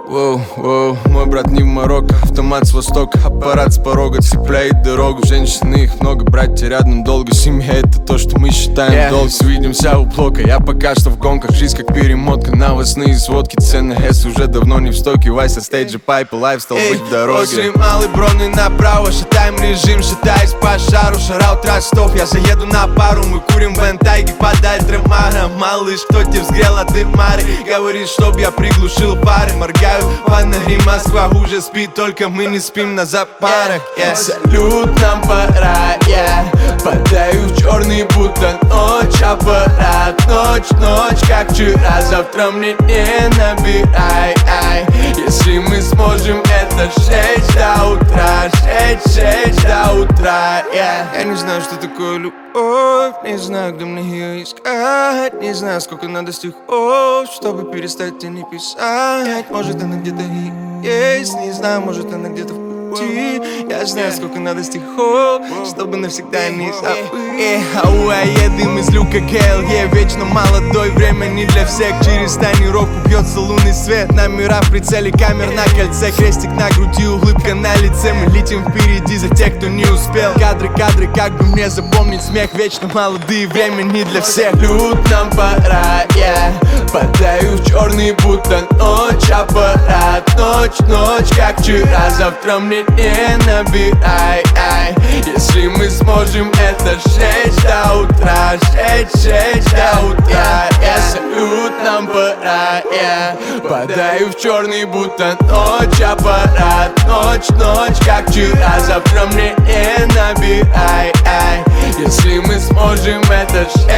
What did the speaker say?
Воу, воу, мой брат не в Марокко, автомат с востока, аппарат с порога цепляет дорогу. Женщины их много, братья рядом долго, семья это то, что мы считаем долг. Свидимся у блока, я пока что в гонках, жизнь как перемотка, новостные сводки, цены С уже давно не в стоке, Вайса, стейджи, пайпы, лайфстайл, быть в дороге. После малой броны направо, шатаем режим, шатаясь по шару, шараут ростов, я заеду на пару, мы курим в Энтайге под Альтремара. Малыш, кто тебе взгрел от Мары, говорит, чтоб я приглушил пары, моргаю фонари, Москва уже спит, только мы не спим на запарах. Салют, нам пора, падаю в черный, будто ночь, аппарат, ночь, как вчера, завтра мне не набирай, если мы сможем это 6 до утра, 6 до утра, Я не знаю, что такое любовь, не знаю, где мне ее искать, не знаю, сколько надо стихов, чтобы перестать тебе не писать. Может, она где-то и есть, не знаю, может, она где-то в пути. Я знаю, сколько надо стихов, чтобы навсегда не забыть. Едем из люка ГЛЕ, вечно молодой, время не для всех. Через тонировку бьется лунный свет, номера в прицеле, камер на кольце, крестик на груди, улыбка на лице. Мы летим впереди за тех, кто не успел. Кадры, как бы мне запомнить смех, вечно молодые, время не для всех. Люд, нам пора, падаю в черный, будто ночь, аппарат, ночь, как вчера, завтра мне не набирай, если мы сможем это 6 до утра, 6 до утра, салют, нам пора, падаю в черный, будто ночь, аппарат, ночь, как вчера, завтра мне не набирай, если мы сможем это 6